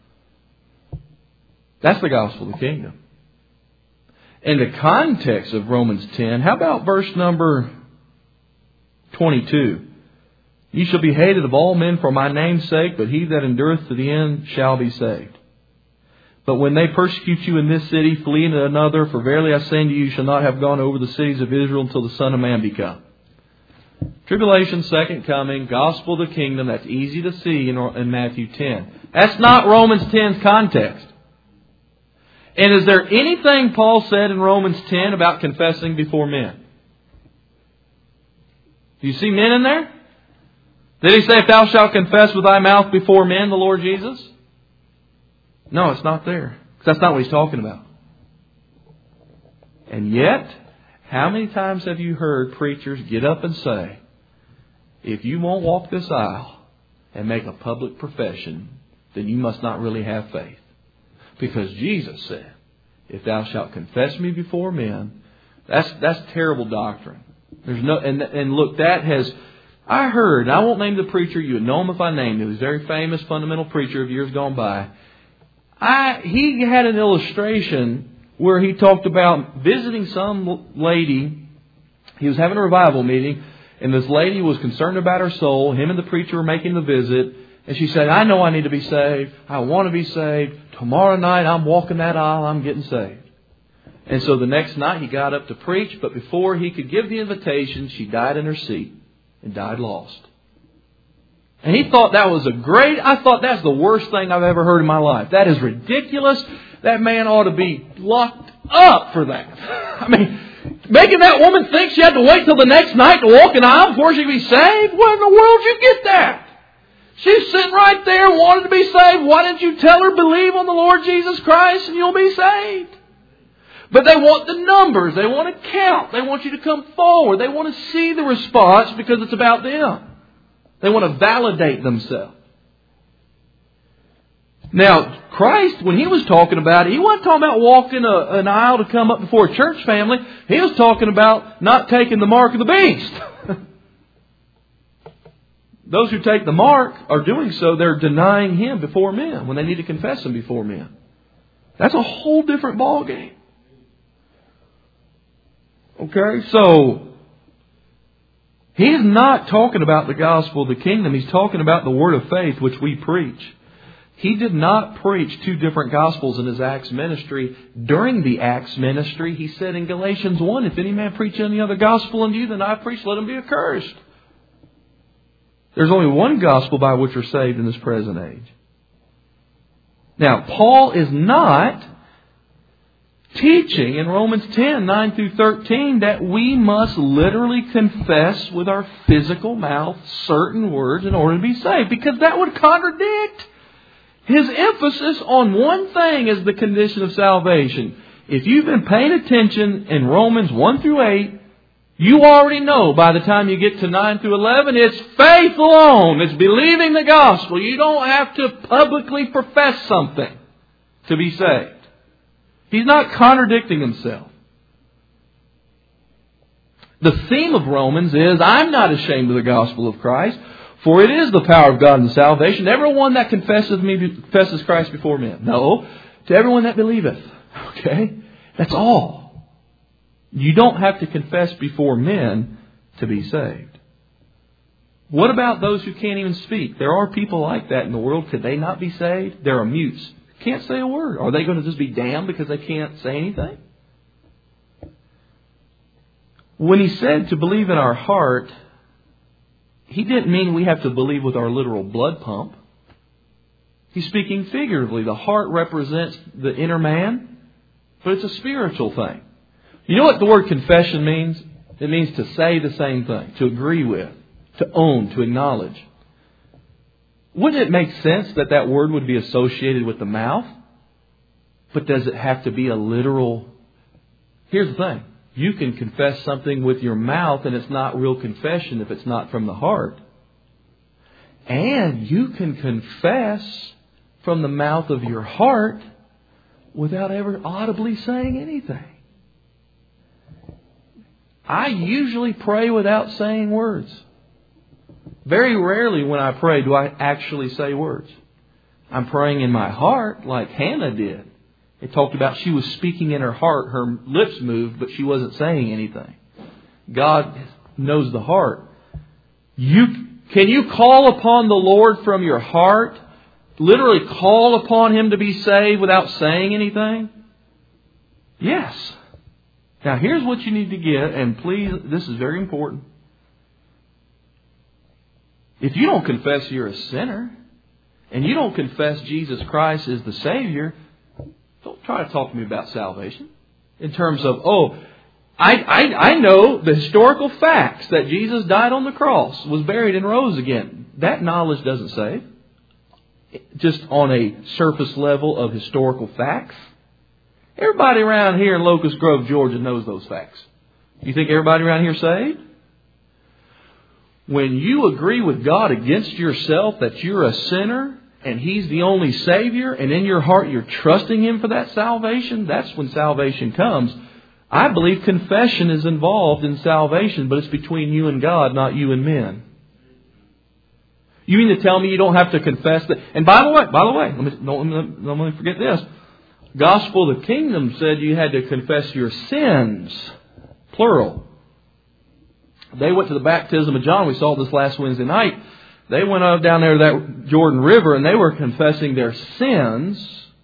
[SPEAKER 1] That's the gospel of the kingdom. In the context of Romans ten, how about verse number twenty-two? Ye shall be hated of all men for my name's sake, but he that endureth to the end shall be saved. But when they persecute you in this city, flee into another, for verily I say unto you, you shall not have gone over the cities of Israel until the Son of Man be come. Tribulation, second coming, gospel of the kingdom, that's easy to see in, in Matthew ten. That's not Romans ten's context. And is there anything Paul said in Romans ten about confessing before men? Do you see men in there? Did he say, if thou shalt confess with thy mouth before men the Lord Jesus? No, it's not there. Because that's not what he's talking about. And yet, how many times have you heard preachers get up and say, if you won't walk this aisle and make a public profession, then you must not really have faith. Because Jesus said, if thou shalt confess me before men, that's that's terrible doctrine. There's no and and look, that has I heard, and I won't name the preacher, you would know him if I named him. He was a very famous fundamental preacher of years gone by. I he had an illustration where he talked about visiting some lady. He was having a revival meeting, and this lady was concerned about her soul. Him and the preacher were making the visit. And she said, I know I need to be saved. I want to be saved. Tomorrow night I'm walking that aisle. I'm getting saved. And so the next night he got up to preach. But before he could give the invitation, she died in her seat and died lost. And he thought that was a great, I thought that's the worst thing I've ever heard in my life. That is ridiculous. That man ought to be locked up for that. I mean, making that woman think she had to wait till the next night to walk an aisle before she could be saved? Where in the world did you get that? She's sitting right there wanting to be saved. Why didn't you tell her, believe on the Lord Jesus Christ and you'll be saved? But they want the numbers. They want to count. They want you to come forward. They want to see the response because it's about them. They want to validate themselves. Now, Christ, when He was talking about it, He wasn't talking about walking a, an aisle to come up before a church family. He was talking about not taking the mark of the beast. Those who take the mark are doing so, they're denying Him before men when they need to confess Him before men. That's a whole different ballgame. Okay, so He's not talking about the gospel of the kingdom. He's talking about the word of faith which we preach. He did not preach two different gospels in His Acts ministry. During the Acts ministry, He said in Galatians one, if any man preach any other gospel unto you than I preach, let him be accursed. There's only one gospel by which we're saved in this present age. Now, Paul is not teaching in Romans ten, nine through thirteen that we must literally confess with our physical mouth certain words in order to be saved, because that would contradict his emphasis on one thing as the condition of salvation. If you've been paying attention in Romans one through eight, you already know by the time you get to nine through eleven, it's faith alone. It's believing the gospel. You don't have to publicly profess something to be saved. He's not contradicting himself. The theme of Romans is, I'm not ashamed of the gospel of Christ, for it is the power of God unto salvation. Everyone that confesses me confesses Christ before men. No, to everyone that believeth. Okay? That's all. You don't have to confess before men to be saved. What about those who can't even speak? There are people like that in the world. Could they not be saved? They're mutes. Can't say a word. Are they going to just be damned because they can't say anything? When He said to believe in our heart, He didn't mean we have to believe with our literal blood pump. He's speaking figuratively. The heart represents the inner man, but it's a spiritual thing. You know what the word confession means? It means to say the same thing, to agree with, to own, to acknowledge. Wouldn't it make sense that that word would be associated with the mouth? But does it have to be a literal... Here's the thing. You can confess something with your mouth and it's not real confession if it's not from the heart. And you can confess from the mouth of your heart without ever audibly saying anything. I usually pray without saying words. Very rarely when I pray do I actually say words. I'm praying in my heart like Hannah did. It talked about she was speaking in her heart. Her lips moved, but she wasn't saying anything. God knows the heart. You, can you call upon the Lord from your heart? Literally call upon Him to be saved without saying anything? Yes. Now here's what you need to get, and please, this is very important. If you don't confess you're a sinner, and you don't confess Jesus Christ is the Savior, don't try to talk to me about salvation. In terms of, oh, I, I, I know the historical facts that Jesus died on the cross, was buried and rose again. That knowledge doesn't save. Just on a surface level of historical facts. Everybody around here in Locust Grove, Georgia knows those facts. You think everybody around here saved? When you agree with God against yourself that you're a sinner and He's the only Savior, and in your heart you're trusting Him for that salvation, that's when salvation comes. I believe confession is involved in salvation, but it's between you and God, not you and men. You mean to tell me you don't have to confess that? And by the way, by the way, let me, don't, don't let me forget this. Gospel of the Kingdom said you had to confess your sins. Plural. They went to the baptism of John. We saw this last Wednesday night. They went out down there to that Jordan River and they were confessing their sins,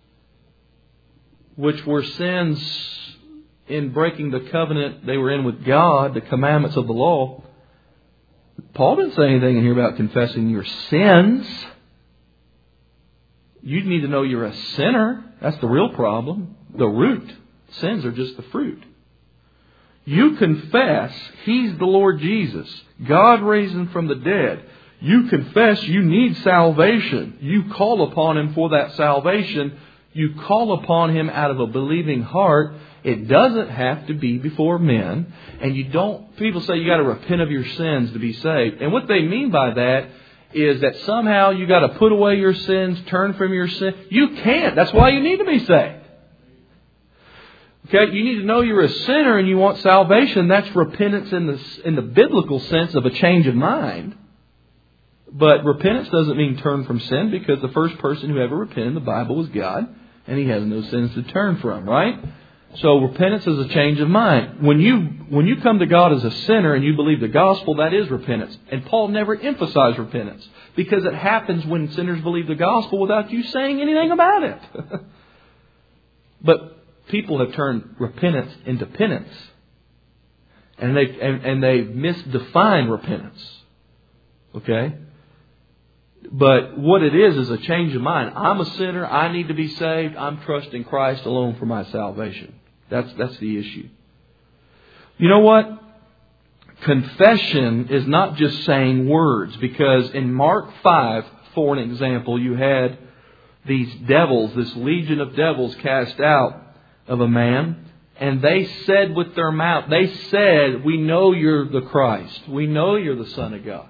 [SPEAKER 1] which were sins in breaking the covenant they were in with God, the commandments of the law. Paul didn't say anything in here about confessing your sins. You need to know you're a sinner. That's the real problem. The root. Sins are just the fruit. You confess He's the Lord Jesus. God raised Him from the dead. You confess you need salvation. You call upon Him for that salvation. You call upon Him out of a believing heart. It doesn't have to be before men. And you don't, people say you got to repent of your sins to be saved. And what they mean by that is that somehow you got to put away your sins, turn from your sin. You can't. That's why you need to be saved. Okay, you need to know you're a sinner and you want salvation. That's repentance in the in the biblical sense of a change of mind. But repentance doesn't mean turn from sin, because the first person who ever repented in the Bible was God, and He has no sins to turn from, right? So repentance is a change of mind. When you when you come to God as a sinner and you believe the gospel, that is repentance. And Paul never emphasized repentance, because it happens when sinners believe the gospel without you saying anything about it. But people have turned repentance into penance. And they and, and they misdefine repentance. Okay? But what it is is a change of mind. I'm a sinner. I need to be saved. I'm trusting Christ alone for my salvation. That's that's the issue. You know what? Confession is not just saying words, because in Mark five, for an example, you had these devils, this legion of devils cast out of a man, and they said with their mouth, they said, "We know you're the Christ. We know you're the Son of God."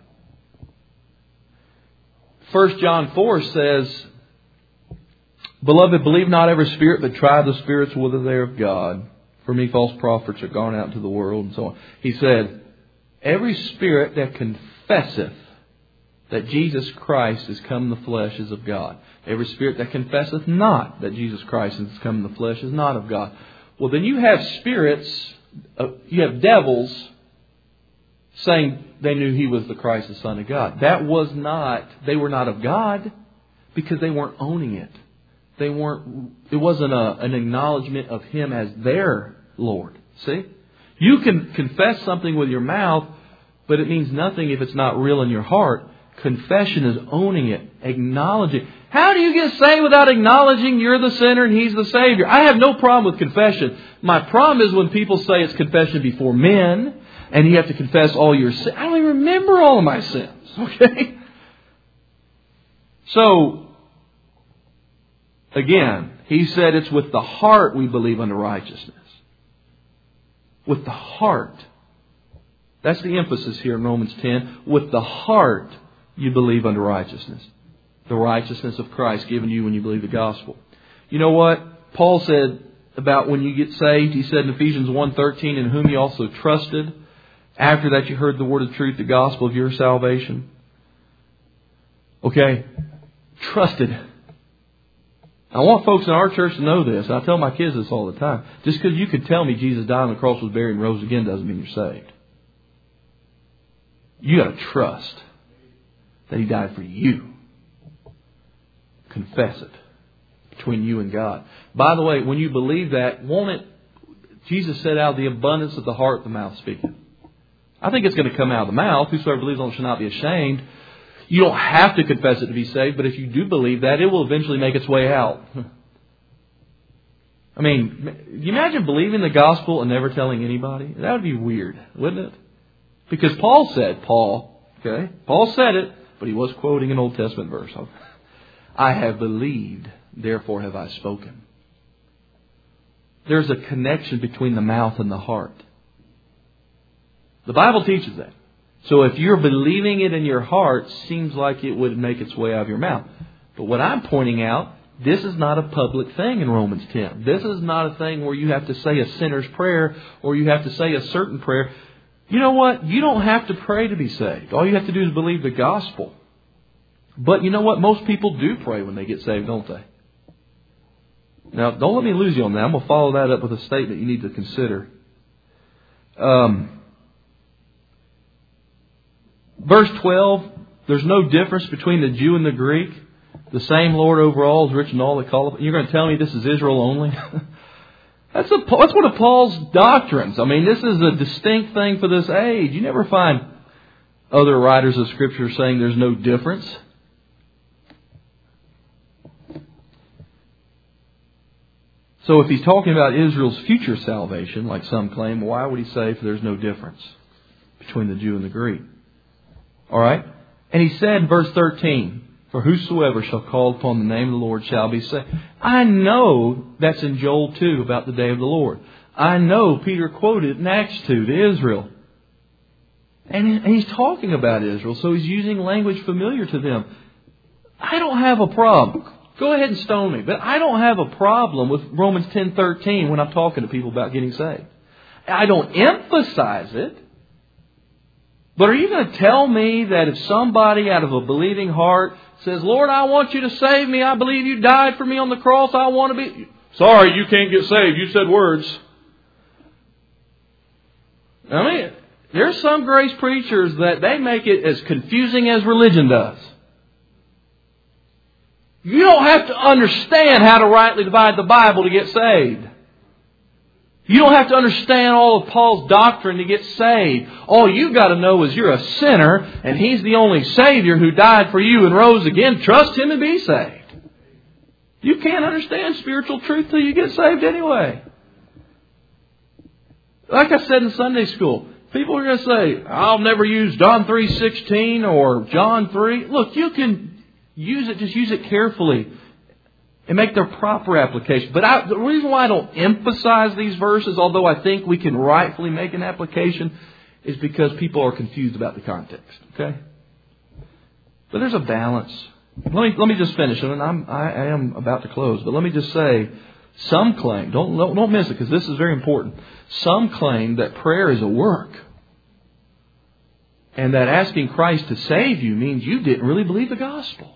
[SPEAKER 1] First John four says, "Beloved, believe not every spirit, but try the spirits whether they are of God. For me false prophets are gone out into the world," and so on. He said, "Every spirit that confesseth that Jesus Christ is come in the flesh is of God. Every spirit that confesseth not that Jesus Christ is come in the flesh is not of God." Well, then you have spirits, uh, you have devils saying they knew He was the Christ, the Son of God. That was not, they were not of God, because they weren't owning it. They weren't, it wasn't a, an acknowledgement of Him as their Lord. See? You can confess something with your mouth, but it means nothing if it's not real in your heart. Confession is owning it, acknowledging. How do you get saved without acknowledging you're the sinner and He's the Savior? I have no problem with confession. My problem is when people say it's confession before men, and you have to confess all your sins. I don't even remember all of my sins. Okay? So, again, he said it's with the heart we believe unto righteousness. With the heart. That's the emphasis here in Romans ten. With the heart you believe unto righteousness. The righteousness of Christ given you when you believe the gospel. You know what Paul said about when you get saved? He said in Ephesians one thirteen, "In whom you also trusted, after that you heard the word of truth, the gospel of your salvation." Okay? Trusted. I want folks in our church to know this. I tell my kids this all the time. Just because you could tell me Jesus died on the cross, was buried, and rose again doesn't mean you're saved. You got to trust that He died for you. Confess it between you and God. By the way, when you believe that, won't it? Jesus said, "Out of the abundance of the heart, the mouth speaketh." I think it's going to come out of the mouth. Whosoever believes on it shall not be ashamed. You don't have to confess it to be saved, but if you do believe that, it will eventually make its way out. I mean, you imagine believing the gospel and never telling anybody? That would be weird, wouldn't it? Because Paul said, Paul, okay, Paul said it, but he was quoting an Old Testament verse. I have believed, therefore have I spoken. There's a connection between the mouth and the heart. The Bible teaches that. So if you're believing it in your heart, seems like it would make its way out of your mouth. But what I'm pointing out, this is not a public thing in Romans ten. This is not a thing where you have to say a sinner's prayer or you have to say a certain prayer. You know what? You don't have to pray to be saved. All you have to do is believe the gospel. But you know what? Most people do pray when they get saved, don't they? Now, don't let me lose you on that. I'm going to follow that up with a statement you need to consider. Um, verse twelve, there's no difference between the Jew and the Greek. The same Lord over all is rich in all that call upon. You're going to tell me this is Israel only? That's, a, that's one of Paul's doctrines. I mean, this is a distinct thing for this age. You never find other writers of Scripture saying there's no difference. So if he's talking about Israel's future salvation, like some claim, why would he say there's no difference between the Jew and the Greek? All right? And he said in verse thirteen, for whosoever shall call upon the name of the Lord shall be saved. I know that's in Joel two about the day of the Lord. I know Peter quoted in Acts two to Israel. And he's talking about Israel, so he's using language familiar to them. I don't have a problem. Go ahead and stone me. But I don't have a problem with Romans ten thirteen when I'm talking to people about getting saved. I don't emphasize it. But are you going to tell me that if somebody out of a believing heart says, Lord, I want you to save me. I believe you died for me on the cross. I want to be... Sorry, you can't get saved. You said words. I mean, there's some grace preachers that they make it as confusing as religion does. You don't have to understand how to rightly divide the Bible to get saved. You don't have to understand all of Paul's doctrine to get saved. All you've got to know is you're a sinner and He's the only Savior who died for you and rose again. Trust Him and be saved. You can't understand spiritual truth till you get saved anyway. Like I said in Sunday school, people are going to say, I'll never use John three sixteen or John three. Look, you can use it, just use it carefully. And make their proper application. But I, the reason why I don't emphasize these verses, although I think we can rightfully make an application, is because people are confused about the context. Okay? But there's a balance. Let me let me just finish, and I'm I am about to close. But let me just say, some claim, don't don't, don't miss it, because this is very important. Some claim that prayer is a work, and that asking Christ to save you means you didn't really believe the gospel.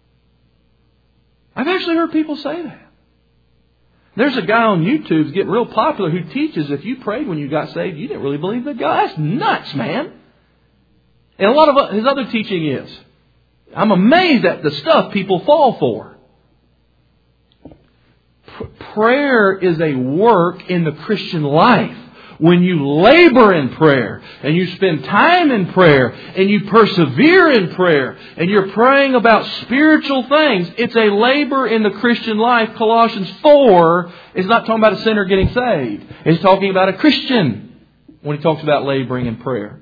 [SPEAKER 1] I've actually heard people say that. There's a guy on YouTube who's getting real popular who teaches if you prayed when you got saved, you didn't really believe the God. That's nuts, man. And a lot of his other teaching is, I'm amazed at the stuff people fall for. P- prayer is a work in the Christian life. When you labor in prayer and you spend time in prayer and you persevere in prayer and you're praying about spiritual things, it's a labor in the Christian life. Colossians four is not talking about a sinner getting saved. It's talking about a Christian when he talks about laboring in prayer.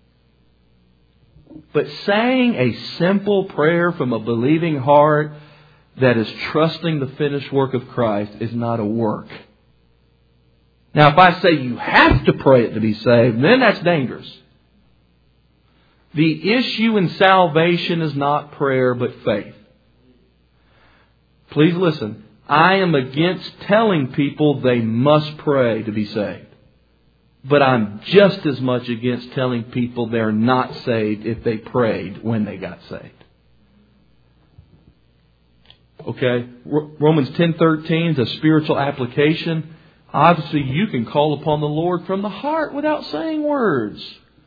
[SPEAKER 1] But saying a simple prayer from a believing heart that is trusting the finished work of Christ is not a work. Now, if I say you have to pray it to be saved, then that's dangerous. The issue in salvation is not prayer, but faith. Please listen. I am against telling people they must pray to be saved. But I'm just as much against telling people they're not saved if they prayed when they got saved. Okay? Romans ten thirteen is a spiritual application. Obviously, you can call upon the Lord from the heart without saying words.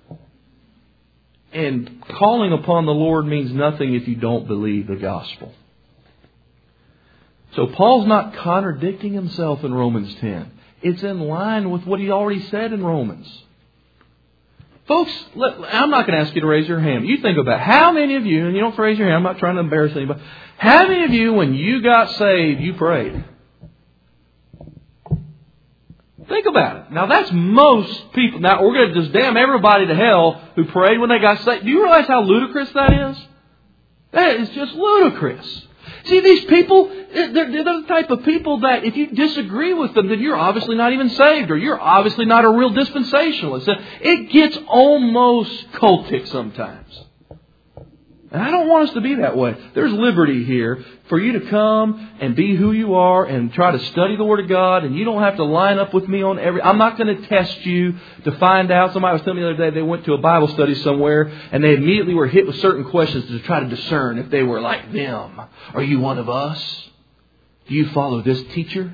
[SPEAKER 1] And calling upon the Lord means nothing if you don't believe the gospel. So Paul's not contradicting himself in Romans ten. It's in line with what he already said in Romans. Folks, let, I'm not going to ask you to raise your hand. You think about how many of you, and you don't raise your hand, I'm not trying to embarrass anybody. How many of you, when you got saved, you prayed? Think about it. Now that's most people. Now we're going to just damn everybody to hell who prayed when they got saved. Do you realize how ludicrous that is? That is just ludicrous. See, these people, they're, they're the type of people that if you disagree with them, then you're obviously not even saved, or you're obviously not a real dispensationalist. It gets almost cultic sometimes. And I don't want us to be that way. There's liberty here for you to come and be who you are and try to study the Word of God. And you don't have to line up with me on every... I'm not going to test you to find out. Somebody was telling me the other day they went to a Bible study somewhere and they immediately were hit with certain questions to try to discern if they were like them. Are you one of us? Do you follow this teacher?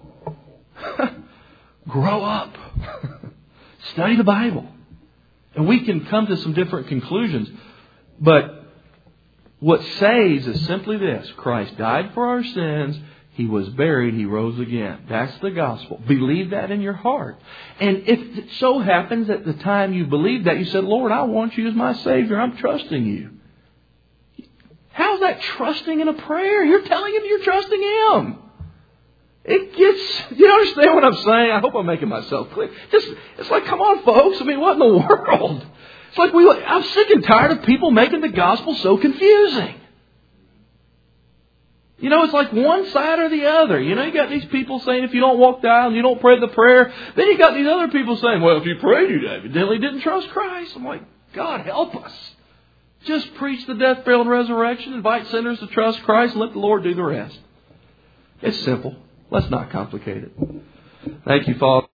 [SPEAKER 1] Grow up. Study the Bible. And we can come to some different conclusions. But what saves is simply this. Christ died for our sins. He was buried. He rose again. That's the gospel. Believe that in your heart. And if it so happens at the time you believed that, you said, Lord, I want you as my Savior. I'm trusting you. How's that trusting in a prayer? You're telling Him you're trusting Him. It gets, you understand what I'm saying? I hope I'm making myself clear. Just, it's like, come on, folks. I mean, what in the world? It's like we, I'm sick and tired of people making the gospel so confusing. You know, it's like one side or the other. You know, you got these people saying if you don't walk down, you don't pray the prayer. Then you got these other people saying, well, if you prayed, you evidently didn't trust Christ. I'm like, God, help us. Just preach the death, burial, and resurrection. Invite sinners to trust Christ and let the Lord do the rest. It's simple. Let's not complicate it. Thank you, Father.